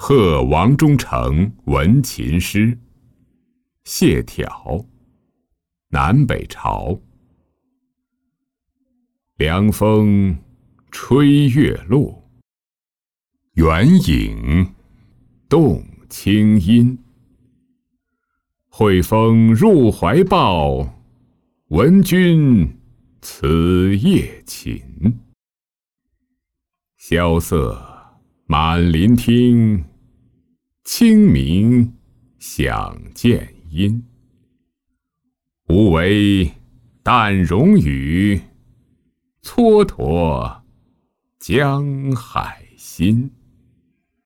贺王中丞闻琴诗。谢朓，南北朝。凉风吹月落，远影动清音。惠风入怀抱，闻君此夜寝。萧瑟满林听，清明响渐阴。无为淡荣语，蹉跎江海心。